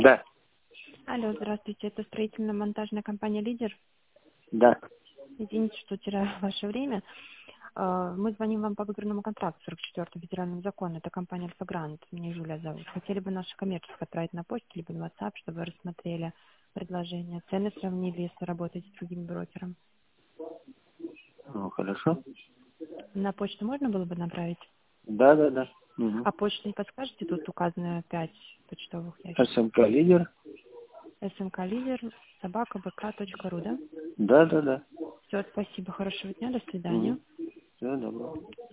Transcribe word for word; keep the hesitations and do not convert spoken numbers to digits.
Да, Алло, здравствуйте, это строительно-монтажная компания «Лидер». да. Извините, что теряю ваше время. Э, Мы звоним вам по выигранному контракту сорок четвёртого федерального закона. Это компания «Альфа-Грант». Меня Юлия зовут. Хотели бы нашу коммерческую отправить на почту, либо на WhatsApp, чтобы вы рассмотрели предложение. Цены сравнили, если работаете с другим брокером. Ну, хорошо. На почту можно было бы направить? Да, да, да. Угу. А почту не подскажете? Тут указано пять почтовых ящиков. СМК лидер. СМК «Лидер», собака бэ ка точка ру, да? Да, да, да. Все, спасибо, хорошего дня, до свидания. Угу. Все, добро.